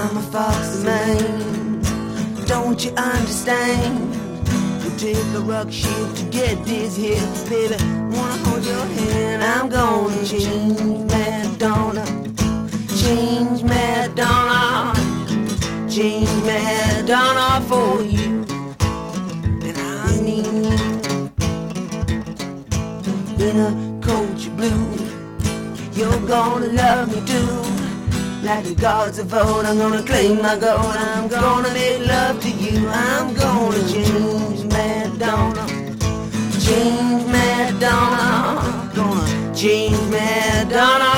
I'm a foxy man. Don't you understand? We'll take a rock ship to get this here, baby. Wanna hold your hand? I'm gonna change Madonna, change Madonna, change Madonna for you. And I mean, in a culture blue, you're gonna love me too. Like the gods of vote, I'm gonna claim my gold. I'm gonna make love to you. I'm gonna change Madonna, change Madonna, gonna change Madonna